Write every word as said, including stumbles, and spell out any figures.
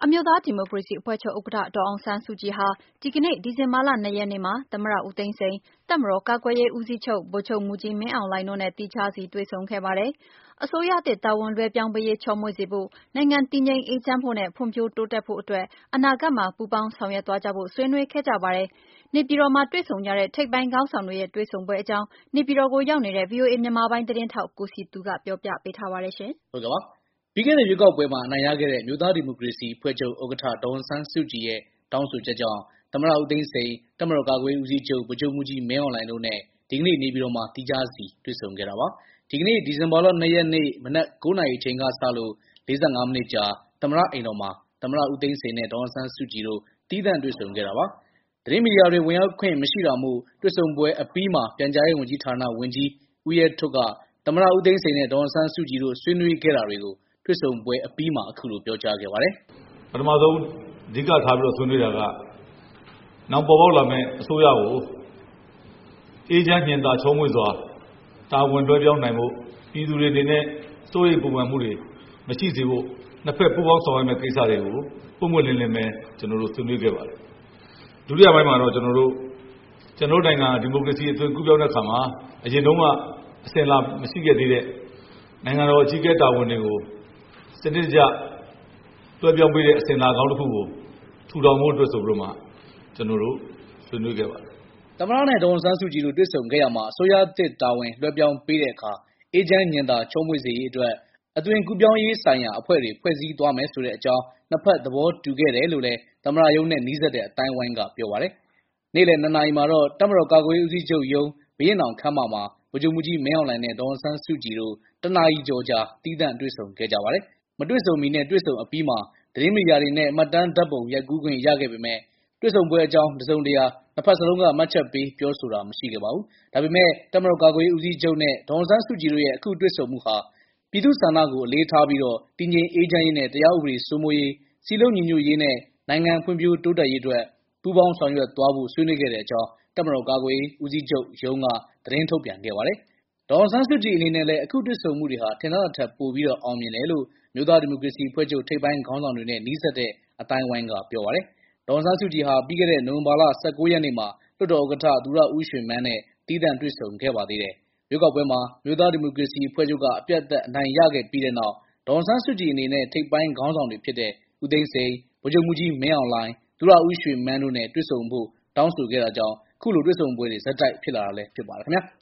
အမျိုးသားဒီမိုကရေစီအဖွဲ့ချုပ်ဥက္ကဋ္ဌဒေါ်အောင်ဆန်းစုကြည်ဟာဒီကနေ့ဒီဇင်ဘာလ၂ရက်နေ့မှာသမ္မတဦးသိန်းစိန်၊တပ်မတော်ကာကွယ်ရေးဦးစီးချုပ်ဗိုလ်ချုပ်မှူးကြီးမင်းအောင်လှိုင်တို့နဲ့သီးခြားစီတွေ့ဆုံခဲ့ပါတယ်။အစိုးရသစ်တာဝန်လွှဲပြောင်းပေးရေးချောမွေ့စေဖို့၊နိုင်ငံတည်ငြိမ်အေးချမ်းဖို့နဲ့ဖွံ့ဖြိုးတိုးတက်ဖို့အတွက်အနာဂတ်မှာပူးပေါင်းဆောင်ရွက်သွားကြဖို့ဆွေးနွေးခဲ့ကြပါတယ်။နေပြည်တော်မှာတွေ့ဆုံကြတဲ့ထိပ်ပိုင်းခေါင်းဆောင်တွေရဲ့တွေ့ဆုံပွဲအကြောင်းနေပြည်တော်ကိုရောက်နေတဲ့ ဗွီအိုအေမြန်မာပိုင်းသတင်းထောက်ကိုစည်သူကပြောပြပေးထားပါတယ်။ဟုတ်ကဲ့ပါပြီးခဲ့တဲ့ရွေးကောက်ပွဲမှာအနိုင်ရခဲ့တဲ့အမျိုးသားဒီမိုကရေစီအဖွဲ့ချုပ်ဥက္ကဋ္ဌဒေါ်အောင်ဆန်းစုကြည်ရဲ့တောင်းဆိုချက်ကြောင့်သမ္မတဦးသိန်းစိန်တပ်မတော်ကာကွယ်ရေးဦးစီးချုပ်ဗိုလ်ချုပ်မှူးကြီးမင်းအောင်လှိုင်တို့နဲ့ဒီကနေ့နေပြည်တော်မှာသီးခြားစီတွေ့ဆုံခဲ့တာပါဒီကနေ့ဒီဇင်ဘာလ၂ရက်နေ့မနက်၉နာရီအချိန်ကစလို့၄၅မိနစ်ကြာသမ္မတအိမ်တော်မှာသမ္မတဦးသိန်းစိန်နဲ့ဒေါ်အောင်ဆန်းစုကြည်တို့သီးသန့်တွေ့ဆုံခဲ့တာပါသတင်းမီဒီယာတွေဝင်ရောက်ခွင့်မရှိတာမို့တွေ့ဆုံပွဲအပြီးမှာပြန်ကြားရေးဝန်ကြီးဌာနဝန်ကြီးဦးရဲထွဋ်ကသမ္မတဦးသိန်းစိန်နဲ့ဒေါ်အောင်ဆန်းစုကြည်တို့ဆွေးနွေးခဲ့တာတွေကိုတွေ့ဆုံပွဲအပြီးမှာအခုလိုပြောကြားခဲ့ပါတယ်ပထမဆုံးအဓိကထားပြီးတော့ဆွေးနွေးတာကနောက်ပေါ်ပေါက်လာမယ့်အစိုးရကိုအေးချမ်းညင်သာချုံးမွေ့စွာတာဝန်လွှဲပြောင်းနိုင်ဖို့ပြည်သူတွေအနေနဲ့စိုးရိမ်ပူပန်မှုတွေမရှိစေဖို့နှစ်ဖက်ပူးပေါင်းဆောင်ရွက်မယ့်ကိစ္စတွေကိုပုံမှန်လင်းလင်းပဲကျွန်တော်တို့ဆွေးနွေးခဲ့ပါတယ်ဒုတိယပိုင်းမှာတော့ကျွန်တော်တို့ကျွန်တော်နိုင်ငံဒီမိုကရေစီအသွင်ကူးပြောင်းတဲ့အခါမှာအရင်တုန်းကအစဉ်လာမရှိခဲ့သေးတဲ့နိုင်ငံတော်အကြီးအကဲတာဝန်တွေကိုစနစ်တကျလွှဲပြောင်းပေးတဲ့အစဉ်လာကောင်းတစ်ခုကိုထူထောင်ဖို့အတွက်ဆိုပြီးတော့မှကျွန်တော်တို့ဆွေးနွေးခဲ့ပါတယ်သမ္မတနဲ့ဒေါ်အောင်ဆန်းစုကြည်တို့တွေ့ဆုံခဲ့ရမှာအစိုးရသစ်တာဝန်လွှဲပြောင်းပေးတဲ့အခါအေဂျင့်ညင်သာချုံးမွေ့စေရေးအတွက်အသွင်ကူးပြောင်းရေးဆိုင်ရာအဖွဲ့တွေဖွဲ့စည်းသွားမယ်ဆိုတဲ့အကြောင်းနှစ်ဖက်သဘောတူခဲ့တယ်လို့လည်းသမ္မတရုံးနဲ့နှီးစပ်တဲ့အတိုင်းဝိုင်းကပြောပါတယ်နေ့လယ်၂နာရီမှာတော့တပ်မတော်ကာကွယ်ရေးဦးစီးချုပ်ရုံးဘုရင်တော်ခမ်းမမှာဗိုလ်ချုပ်မှူးကြီးမင်းအောင်လှိုင်နဲ့ဒေါ်အောင်ဆန်းစုကြည်တို့တနာရီကျော်ကြာသီးသန့်တွေ့ဆုံခဲ့ကြပါတယ်မတွေ့ဆုံမီနဲ့တွေ့ဆုံအပြီးမှာသတင်းမီဒီယာတွေနဲ့မှတ်တမ်းဓာတ်ပုံရိုက်ကူးခွင့်ရခဲ့ပေမဲ့တွေ့ဆုံပွဲအကြောင်းတစုံတရာနှစ်ဖက်စလုံးကမှတ်ချက်ပေးပြောဆိုတာမရှိခဲ့ပါဘူးဒါပေမဲ့တပ်မတော်ကာကွယ်ရေးဦးစီးချုပ်နဲ့ဒေါ်အောင်ဆန်းစုကြည်တို့ရဲ့အခုတွေ့ဆုံမှုဟာပြည်သူ့ဆန္ဒကိုအလေးထားပြီးတော့တည်ငြိမ်အေးချမ်းရေးနဲ့တရားဥပဒေစိုးမိုးရေးစီလုံးညီညွတ်ရေးနဲ့နိုင်ငံဖွံ့ဖြိုးတိုးတက်ရေးအတွက်ပူးပေါင်းဆောင်ရွက်သွားဖို့ဆွေးနွေးခဲ့တဲ့အကြောင်းတပ်မတော်ကာကွယ်ရေးဦးစီးချုပ်ရုံးကသတင်းထုတ်ပြန်ခဲ့ပါတယ်ဒေါ်အောင်ဆန်းစုကြည်အနေနဲ့လည်းအခုတွေ့ဆုံမှုတွေဟာထင်သာတဲ့ထက်ပိုပြီးတော့အောင်မြင်တယ်လို့မြို့သားဒီမိုကရေစီအဖွဲ့ချုပ်ထိပ်ပိုင်းခေါင်းဆောင်တွေနဲ့နှီးစပ်တဲ့အတိုင်းဝိုင်းကပြောပါတယ်ဒေါ်အောင်ဆန်းစုကြည်ဟာပြီးခဲ့တဲ့နိုဝင်ဘာလ၁၉ရက်နေ့မှာလွှတ်တော်ဥက္ကဋ္ဌသူရဦးရွှေမန်းနဲ့တည်တံ့တွေ့ဆုံခဲ့ပါသေးတယ်ရွေးကောက်ပွဲမှာမြို့သားဒီမိုကရေစီအဖွဲ့ချုပ်ကအပြတ်သက်အနိုင်ရခဲ့ပြီးတဲ့နောက်ဒေါ်အောင်ဆန်းစုကြည်အနေနဲ့ထိပ်ပိုင်းခေါင်းဆောင်တွေဖြစ်တဲ့ဦးသိန်းစိန်ဗိုလ်ချုပ်မှူးကြီးမင်းအောင်လှိုင်သူရဦးရွှေမန်းတို့နဲ့တွေ့ဆုံဖို့တောင်းဆိုခဲ့တာကြောင့်ခုလိုတွေ့ဆုံပွဲတွေဇက်တိုက်ဖြစ်လာတာလည်းဖြစ်ပါတယ်ခင်ဗျာ